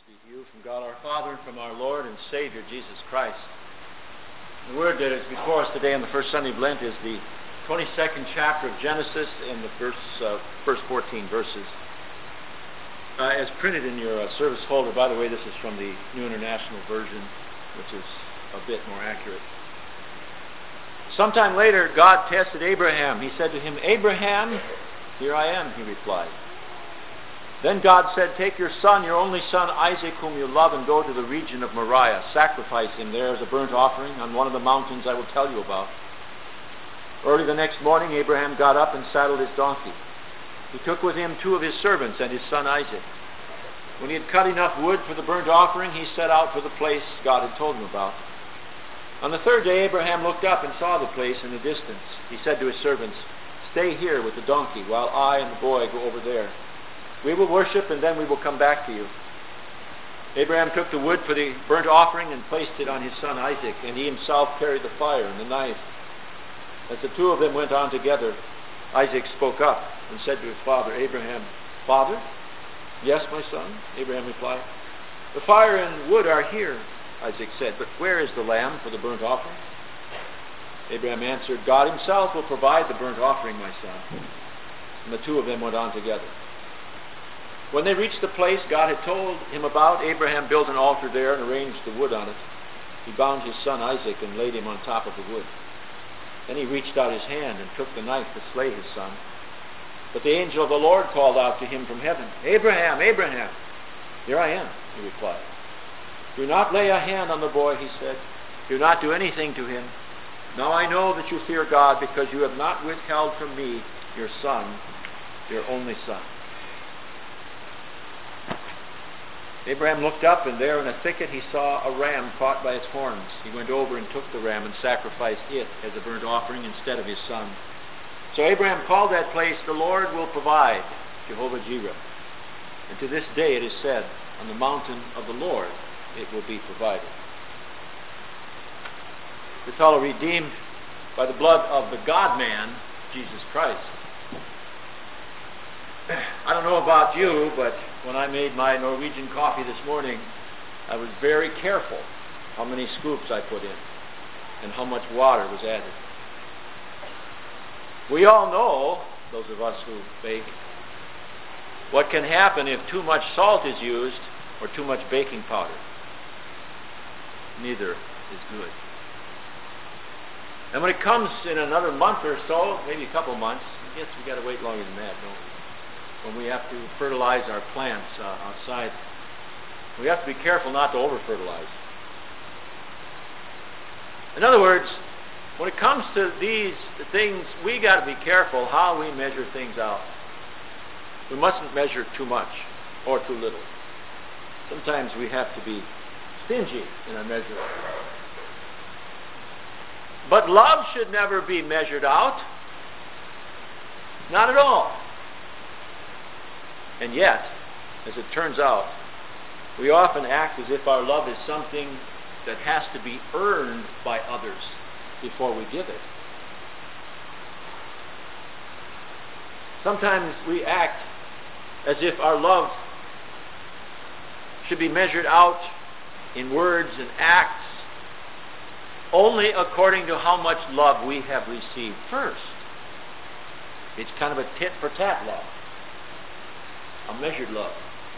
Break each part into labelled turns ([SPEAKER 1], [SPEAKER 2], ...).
[SPEAKER 1] be to you from God our Father and from our Lord and Savior Jesus Christ. The word that is before us today on the first Sunday of Lent is the 22nd chapter of Genesis and the first 14 verses. As printed in your service folder, by the way, this is from the New International Version, which is a bit more accurate. Sometime later, God tested Abraham. He said to him, "Abraham, here I am," he replied. Then God said, "Take your son, your only son Isaac, whom you love, and go to the region of Moriah. Sacrifice him there as a burnt offering on one of the mountains I will tell you about." Early the next morning, Abraham got up and saddled his donkey. He took with him 2 of his servants and his son Isaac. When he had cut enough wood for the burnt offering, he set out for the place God had told him about. On the 3rd day, Abraham looked up and saw the place in the distance. He said to his servants, "Stay here with the donkey while I and the boy go over there. We will worship and then we will come back to you." Abraham took the wood for the burnt offering and placed it on his son Isaac, and he himself carried the fire and the knife. As the 2 of them went on together, Isaac spoke up and said to his father Abraham, "Father?" "Yes, my son," Abraham replied. "The fire and wood are here," Isaac said, "but where is the lamb for the burnt offering?" Abraham answered, "God himself will provide the burnt offering, my son." And the 2 of them went on together. When they reached the place God had told him about, Abraham built an altar there and arranged the wood on it. He bound his son Isaac and laid him on top of the wood. Then he reached out his hand and took the knife to slay his son. But the angel of the Lord called out to him from heaven, "Abraham, Abraham!" "Here I am," he replied. "Do not lay a hand on the boy," he said. "Do not do anything to him. Now I know that you fear God, because you have not withheld from me your son, your only son." Abraham looked up, and there in a thicket he saw a ram caught by its horns. He went over and took the ram and sacrificed it as a burnt offering instead of his son. So Abraham called that place, "The Lord will provide," Jehovah Jireh. And to this day it is said, "On the mountain of the Lord it will be provided." The fellow redeemed by the blood of the God-man, Jesus Christ. I don't know about you, but when I made my Norwegian coffee this morning, I was very careful how many scoops I put in and how much water was added. We all know, those of us who bake, what can happen if too much salt is used or too much baking powder. Neither is good. And when it comes in another month or so, maybe a couple months, I guess we've got to wait longer than that, don't we? When we have to fertilize our plants outside, we have to be careful not to over-fertilize. In other words, when it comes to these things, we got to be careful how we measure things out. We mustn't measure too much or too little. Sometimes we have to be stingy in our measuring. But love should never be measured out. Not at all. And yet, as it turns out, we often act as if our love is something that has to be earned by others before we give it. Sometimes we act as if our love should be measured out in words and acts only according to how much love we have received first. It's kind of a tit-for-tat love. A measured love.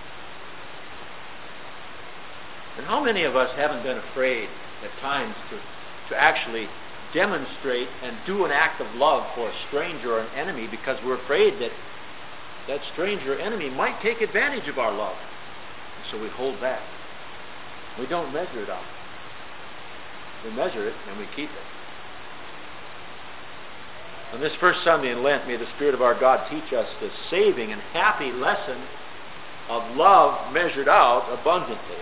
[SPEAKER 1] And how many of us haven't been afraid at times to actually demonstrate and do an act of love for a stranger or an enemy because we're afraid that that stranger or enemy might take advantage of our love. And so we hold back. We don't measure it out. We measure it and we keep it. On this first Sunday in Lent, may the Spirit of our God teach us the saving and happy lesson of love measured out abundantly.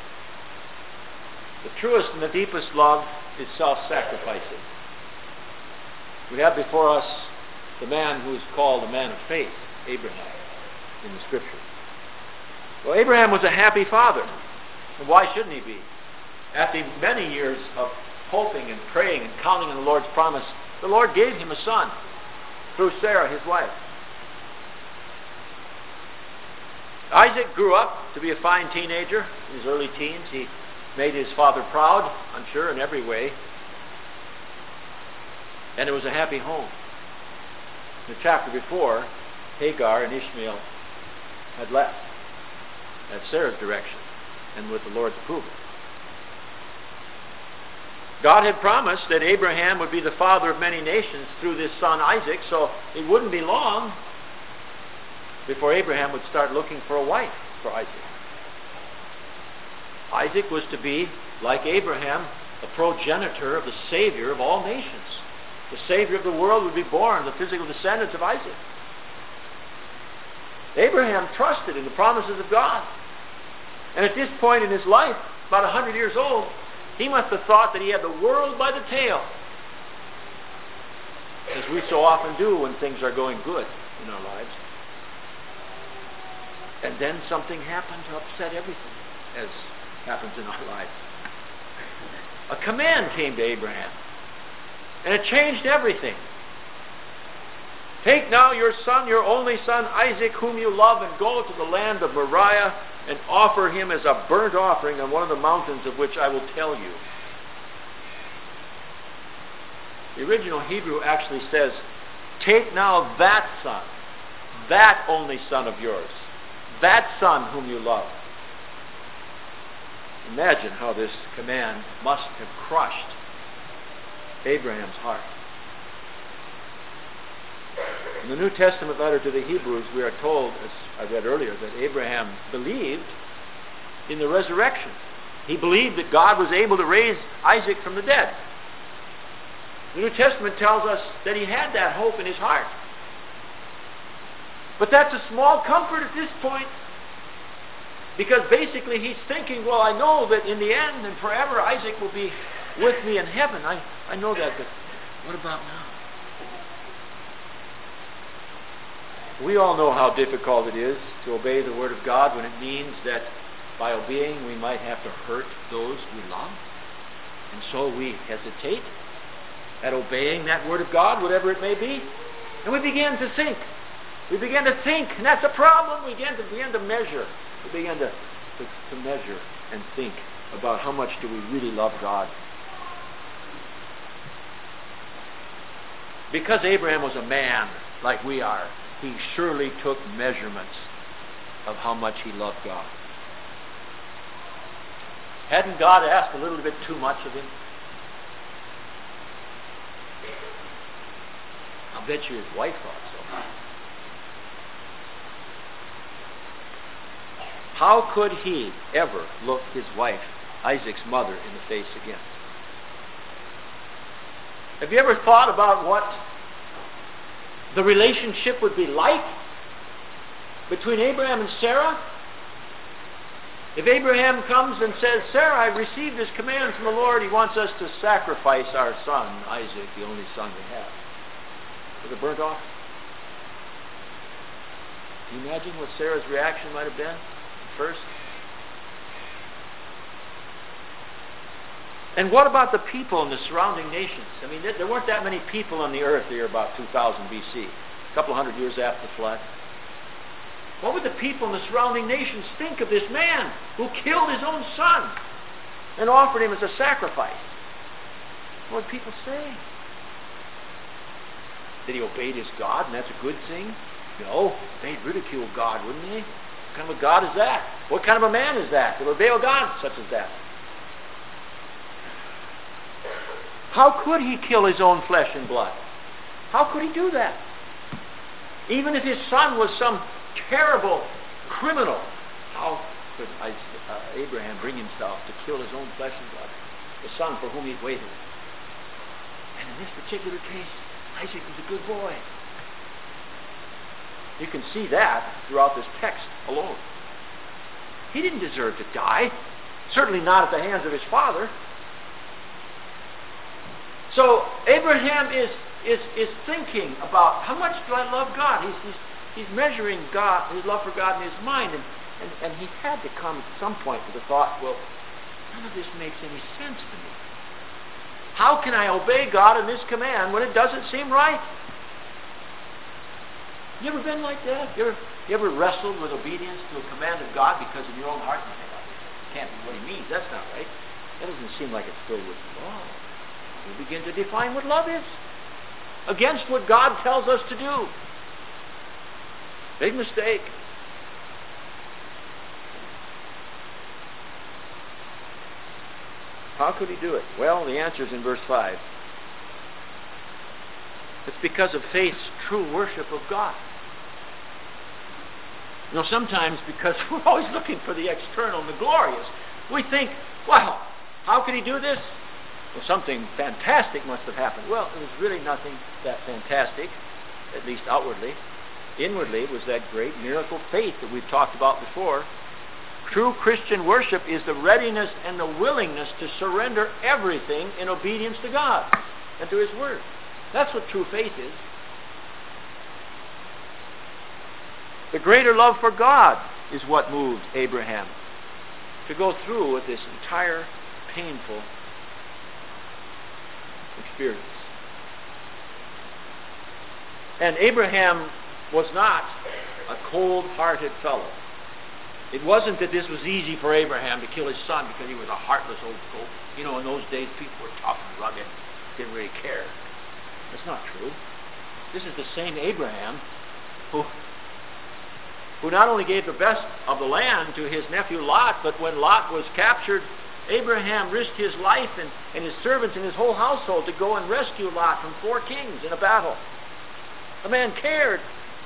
[SPEAKER 1] The truest and the deepest love is self-sacrificing. We have before us the man who is called a man of faith, Abraham, in the Scripture. Well, Abraham was a happy father. And why shouldn't he be? After many years of hoping and praying and counting on the Lord's promise, the Lord gave him a son through Sarah, his wife. Isaac grew up to be a fine teenager in his early teens. He made his father proud, I'm sure, in every way. And it was a happy home. In the chapter before, Hagar and Ishmael had left at Sarah's direction and with the Lord's approval. God had promised that Abraham would be the father of many nations through this son Isaac, so it wouldn't be long before Abraham would start looking for a wife for Isaac. Isaac was to be, like Abraham, a progenitor of the Savior of all nations. The Savior of the world would be born, the physical descendants of Isaac. Abraham trusted in the promises of God. And at this point in his life, about 100 years old, he must have thought that he had the world by the tail, as we so often do when things are going good in our lives. And then something happened to upset everything, as happens in our lives. A command came to Abraham, and it changed everything. Take now your son, your only son, Isaac, whom you love, and go to the land of Moriah, and offer him as a burnt offering on one of the mountains of which I will tell you. The original Hebrew actually says, take now that son, that only son of yours, that son whom you love. Imagine how this command must have crushed Abraham's heart. In the New Testament letter to the Hebrews, we are told, as I read earlier, that Abraham believed in the resurrection. He believed that God was able to raise Isaac from the dead. The New Testament tells us that he had that hope in his heart. But that's a small comfort at this point, because basically he's thinking, well, I know that in the end and forever Isaac will be with me in heaven. I know that, but what about now? We all know how difficult it is to obey the Word of God when it means that by obeying we might have to hurt those we love. And so we hesitate at obeying that Word of God, whatever it may be. And we begin to think. We begin to think, and that's a problem. We begin to measure. We begin to measure and think about how much do we really love God. Because Abraham was a man like we are, he surely took measurements of how much he loved God. Hadn't God asked a little bit too much of him? I'll bet you his wife thought so. How could he ever look his wife, Isaac's mother, in the face again? Have you ever thought about what the relationship would be like between Abraham and Sarah? If Abraham comes and says, Sarah, I've received this command from the Lord. He wants us to sacrifice our son, Isaac, the only son we have, for the burnt offering. Can you imagine what Sarah's reaction might have been at first? And what about the people in the surrounding nations? I mean, there weren't that many people on the earth here about 2000 BC, a couple of hundred years after the flood. What would the people in the surrounding nations think of this man who killed his own son and offered him as a sacrifice? What would people say? That he obeyed his God and that's a good thing? No, they'd ridicule God, wouldn't they? What kind of a God is that? What kind of a man is that would obey a God such as that? How could he kill his own flesh and blood? How could he do that? Even if his son was some terrible criminal, how could Abraham bring himself to kill his own flesh and blood, the son for whom he waited? And in this particular case, Isaac was a good boy. You can see that throughout this text alone. He didn't deserve to die, certainly not at the hands of his father. So Abraham is thinking about how much do I love God. He's measuring God, his love for God in his mind, and he had to come at some point to the thought, well, none of this makes any sense to me. How can I obey God in this command when it doesn't seem right? You ever been like that? You ever wrestled with obedience to a command of God because in your own heart you think, "It can't be what he means. That's not right. That doesn't seem like it's filled with love." We begin to define what love is against what God tells us to do. Big mistake. How could he do it? Well, the answer is in verse 5. It's because of faith's true worship of God. You know, sometimes because we're always looking for the external and the glorious, we think, wow, how could he do this? Well, something fantastic must have happened. Well, it was really nothing that fantastic, at least outwardly. Inwardly, it was that great miracle faith that we've talked about before. True Christian worship is the readiness and the willingness to surrender everything in obedience to God and to His Word. That's what true faith is. The greater love for God is what moved Abraham to go through with this entire painful experience. And Abraham was not a cold-hearted fellow. It wasn't that this was easy for Abraham to kill his son because he was a heartless old goat. You know, in those days, people were tough and rugged, didn't really care. That's not true. This is the same Abraham who not only gave the best of the land to his nephew Lot, but when Lot was captured, Abraham risked his life and his servants and his whole household to go and rescue Lot from 4 kings in a battle. The man cared.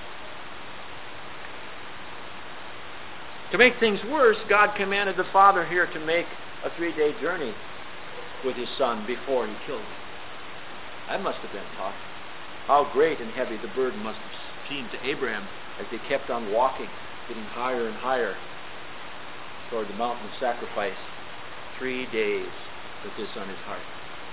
[SPEAKER 1] To make things worse, God commanded the father here to make a 3-day journey with his son before he killed him. That must have been tough. How great and heavy the burden must have seemed to Abraham as they kept on walking, getting higher and higher toward the mountain of sacrifice. 3 days with this on his heart.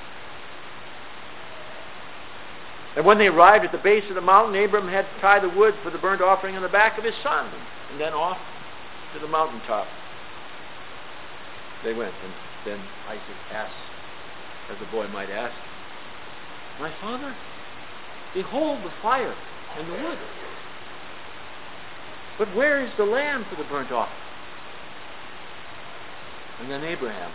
[SPEAKER 1] And when they arrived at the base of the mountain, Abraham had to tie the wood for the burnt offering on the back of his son, and then off to the mountaintop they went. And then Isaac asked, as a boy might ask, "My father, behold the fire and the wood, but where is the lamb for the burnt offering?" And then Abraham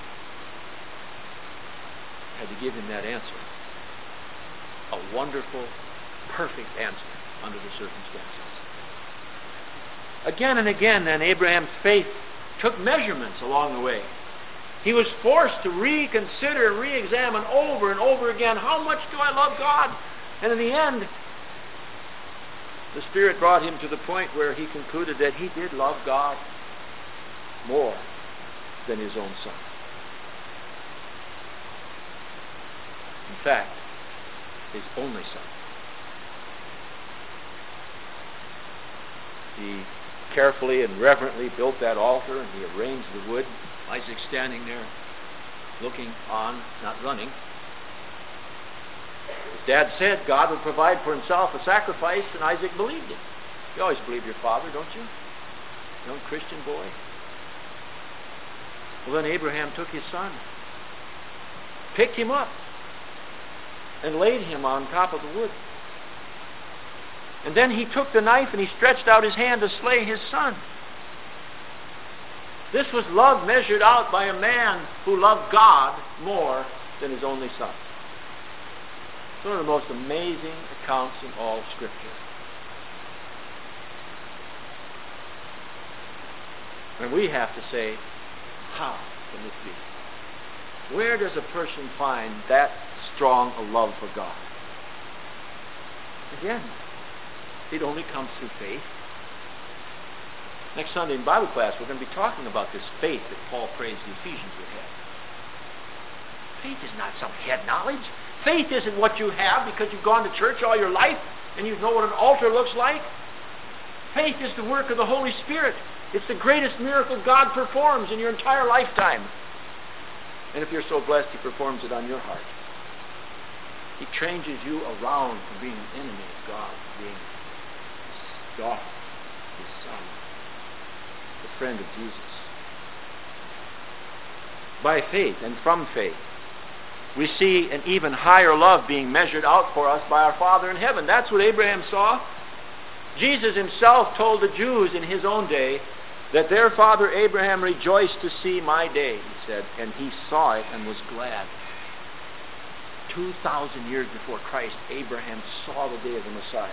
[SPEAKER 1] had to give him that answer. A wonderful, perfect answer under the circumstances. Again and again, then, Abraham's faith took measurements along the way. He was forced to reconsider and re-examine over and over again, how much do I love God? And in the end, the Spirit brought him to the point where he concluded that he did love God more than his own son. In fact, his only son. He carefully and reverently built that altar, and he arranged the wood. Isaac standing there, looking on, not running. His dad said God would provide for himself a sacrifice, and Isaac believed it. You always believe your father, don't you? Young Christian boy. Well, then Abraham took his son, picked him up, and laid him on top of the wood. And then he took the knife and he stretched out his hand to slay his son. This was love measured out by a man who loved God more than his only son. It's one of the most amazing accounts in all of Scripture. And we have to say, how can this be? Where does a person find that strong a love for God? Again, it only comes through faith. Next Sunday in Bible class, we're going to be talking about this faith that Paul prays the Ephesians would have. Faith is not some head knowledge. Faith isn't what you have because you've gone to church all your life and you know what an altar looks like. Faith is the work of the Holy Spirit. It's the greatest miracle God performs in your entire lifetime. And if you're so blessed, He performs it on your heart. He changes you around from being an enemy of God to being His daughter, His son, the friend of Jesus. By faith and from faith, we see an even higher love being measured out for us by our Father in heaven. That's what Abraham saw. Jesus himself told the Jews in his own day that their father Abraham rejoiced to see my day, he said, and he saw it and was glad. 2,000 years before Christ, Abraham saw the day of the Messiah.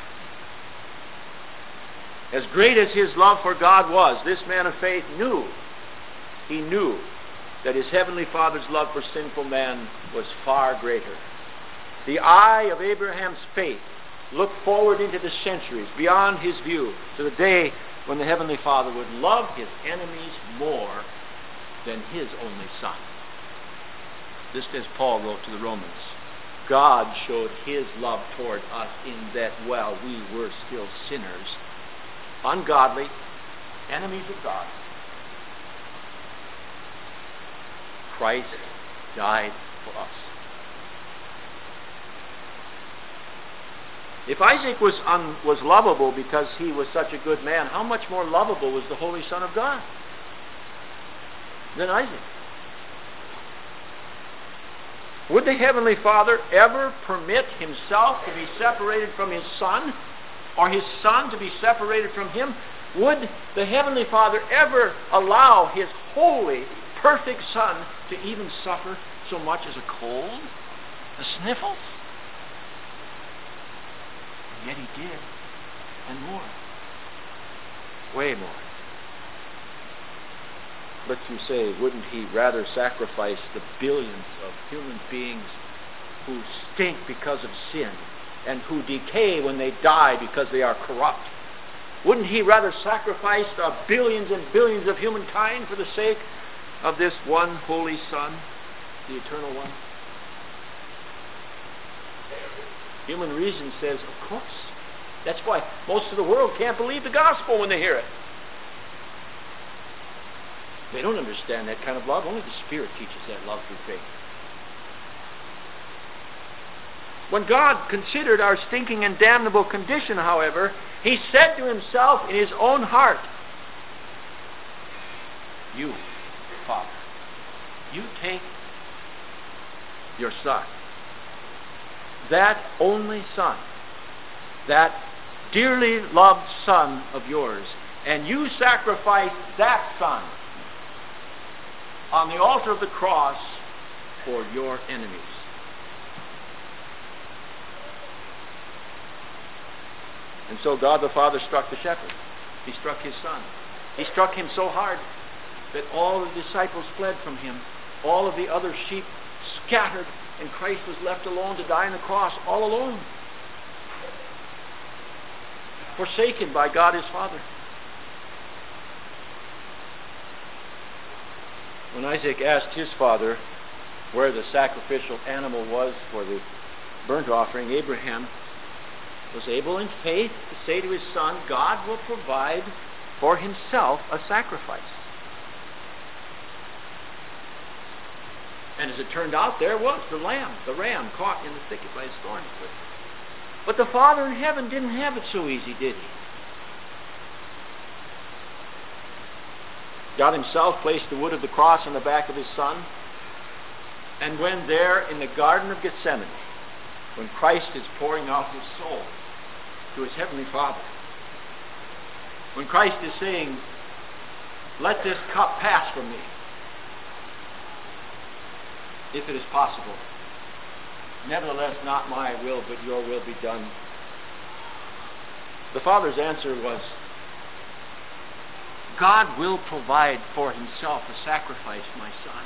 [SPEAKER 1] As great as his love for God was, this man of faith knew that his heavenly Father's love for sinful man was far greater. The eye of Abraham's faith looked forward into the centuries, beyond his view, to the day when the heavenly Father would love his enemies more than his only Son. Just as Paul wrote to the Romans, God showed his love toward us in that while we were still sinners, ungodly, enemies of God, Christ died for us. If Isaac was lovable because he was such a good man, how much more lovable was the Holy Son of God than Isaac? Would the Heavenly Father ever permit himself to be separated from his Son, or his Son to be separated from him? Would the Heavenly Father ever allow his holy, perfect Son to even suffer so much as a cold, a sniffle? And yet he did, and more. Way more. But you say, wouldn't he rather sacrifice the billions of human beings who stink because of sin and who decay when they die because they are corrupt? Wouldn't he rather sacrifice the billions and billions of humankind for the sake of this one holy Son, the Eternal One? Human reason says, of course. That's why most of the world can't believe the gospel when they hear it. They don't understand that kind of love. Only the Spirit teaches that love through faith. When God considered our stinking and damnable condition, however, he said to himself in his own heart, you, Father, you take your Son, that only Son, that dearly loved Son of yours, and you sacrifice that Son on the altar of the cross for your enemies. And so God the Father struck the shepherd. He struck his Son. He struck him so hard that all the disciples fled from him. All of the other sheep scattered, and Christ was left alone to die on the cross, all alone. Forsaken by God his Father. When Isaac asked his father where the sacrificial animal was for the burnt offering, Abraham was able in faith to say to his son, God will provide for himself a sacrifice. And as it turned out, there was the ram caught in the thicket by his thorn. But the Father in heaven didn't have it so easy, did he? God himself placed the wood of the cross on the back of his Son. And when there in the Garden of Gethsemane, when Christ is pouring out his soul to his heavenly Father, when Christ is saying, let this cup pass from me, if it is possible. Nevertheless, not my will, but your will be done. The Father's answer was, God will provide for himself a sacrifice, my Son.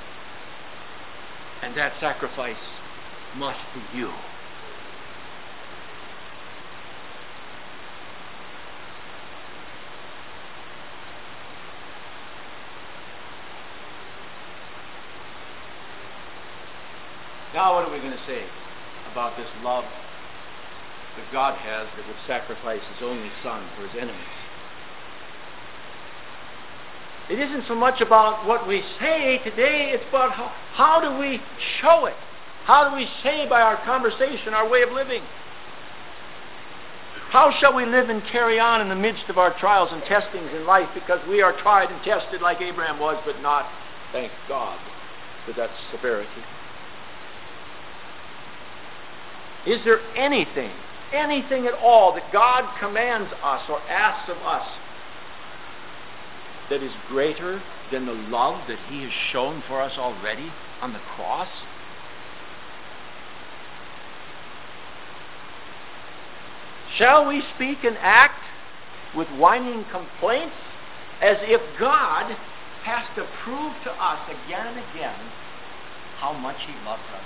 [SPEAKER 1] And that sacrifice must be you. Now what are we going to say about this love that God has that would sacrifice his only Son for his enemies? It isn't so much about what we say today, it's about how do we show it? How do we say by our conversation, our way of living? How shall we live and carry on in the midst of our trials and testings in life, because we are tried and tested like Abraham was, but not, thank God, for that severity? Is there anything anything at all that God commands us or asks of us that is greater than the love that He has shown for us already on the cross? Shall we speak and act with whining complaints as if God has to prove to us again and again how much He loves us?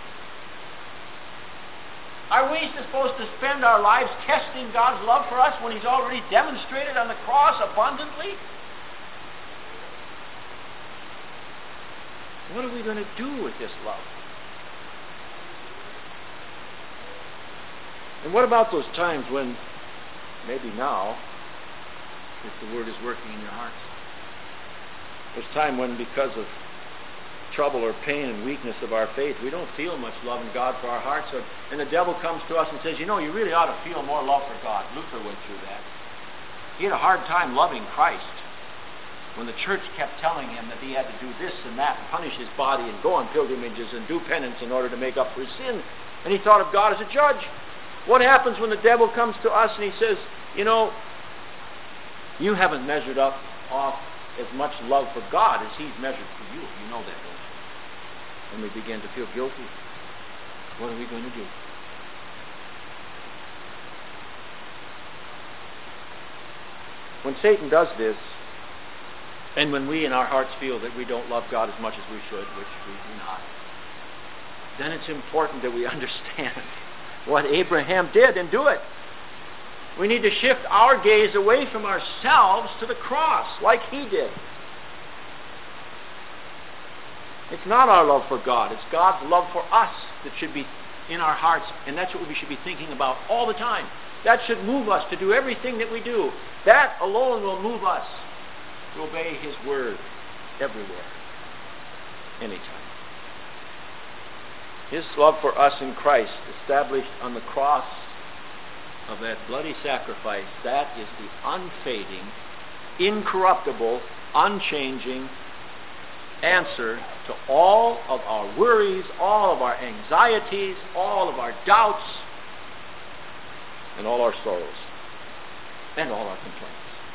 [SPEAKER 1] Are we supposed to spend our lives testing God's love for us when He's already demonstrated on the cross abundantly? What are we going to do with this love? And what about those times when, maybe now, if the Word is working in your hearts, there's time when because of trouble or pain and weakness of our faith, we don't feel much love in God for our hearts, and the devil comes to us and says, you know, you really ought to feel more love for God. Luther went through that. He had a hard time loving Christ when the church kept telling him that he had to do this and that, and punish his body and go on pilgrimages and do penance in order to make up for his sin. And he thought of God as a judge. What happens when the devil comes to us and he says, you know, you haven't measured up off as much love for God as He's measured for you. You know that, don't you? And we begin to feel guilty. What are we going to do? When Satan does this, and when we in our hearts feel that we don't love God as much as we should, which we do not, then it's important that we understand what Abraham did and do it. We need to shift our gaze away from ourselves to the cross, like he did. It's not our love for God, it's God's love for us that should be in our hearts, and that's what we should be thinking about all the time. That should move us to do everything that we do. That alone will move us to obey His word everywhere, anytime. His love for us in Christ, established on the cross of that bloody sacrifice, that is the unfading, incorruptible, unchanging answer to all of our worries, all of our anxieties, all of our doubts, and all our sorrows, and all our complaints.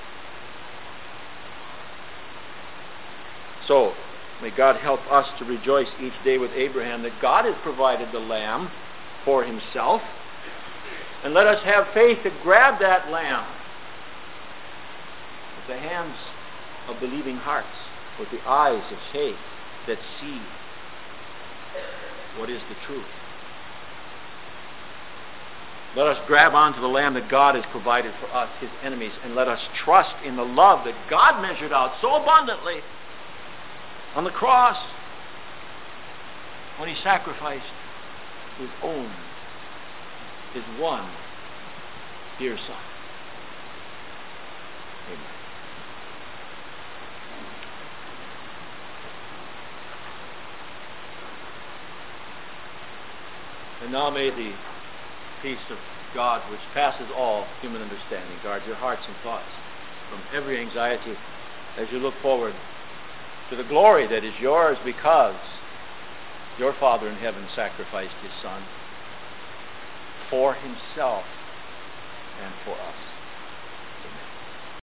[SPEAKER 1] So, may God help us to rejoice each day with Abraham that God has provided the lamb for Himself. And let us have faith to grab that lamb with the hands of believing hearts, with the eyes of faith that see what is the truth. Let us grab onto the lamb that God has provided for us, His enemies, and let us trust in the love that God measured out so abundantly on the cross when He sacrificed His own, His one dear Son. Amen. And now may the peace of God, which passes all human understanding, guard your hearts and thoughts from every anxiety as you look forward to the glory that is yours because your Father in heaven sacrificed His Son for Himself and for us.